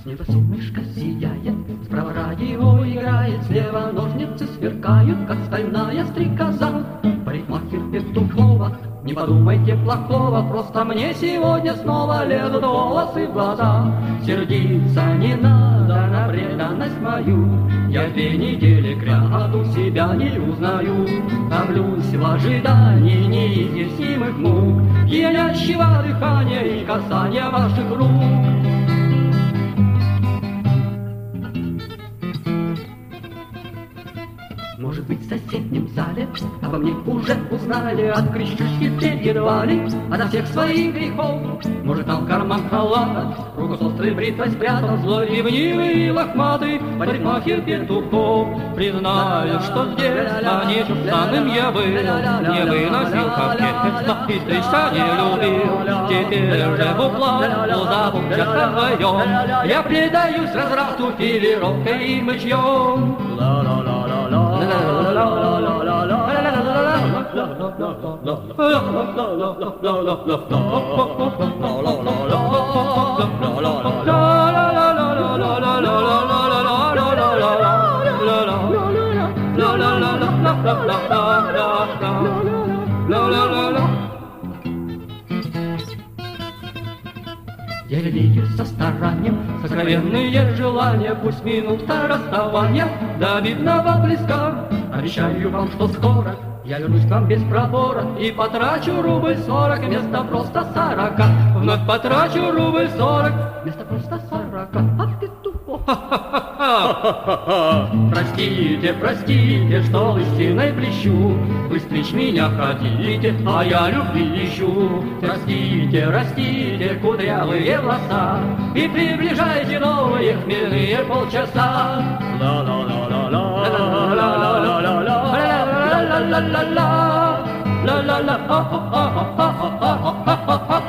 неба солнышко сияет, справа радио играет, слева ножницы сверкают, как стальная стрекоза. Парикмахер Петухова, не подумайте плохого, просто мне сегодня снова лезут волосы в глаза. Сердиться не надо на преданность мою, я 2 недели кряду себя не узнаю. Томлюсь в ожидании неизъяснимых мук, пьянящего дыхания и касания ваших рук. Может быть, в соседнем зале обо мне уже узнали, от кричушки едва ли, ото всех своих грехов. Может, там карман халата, руку с острой бритвой спрятал злой, ревнивый и лохматый парикмахер Петухов. Признаю, что с детства нечувственным я был, не выносил кокетства и стричься не любил. Теперь же буклаву забудется вдвоем, я предаюсь разврату филировкой и мычьем. Я лелею со старанием сокровенные желания, пусть минута расставания до обидного близка. Обещаю вам, что скоро я вернусь к вам без пробора и потрачу рубль 40 вместо просто 40. Вновь потрачу рубль 40 вместо просто 40. Простите, простите, что лысиной блещу, вы стричь меня хотите, а я любви ищу. Растите, растите кудрявые волоса и приближайте новые хмельные полчаса. La la la la la la la la la la la la la la la la la la la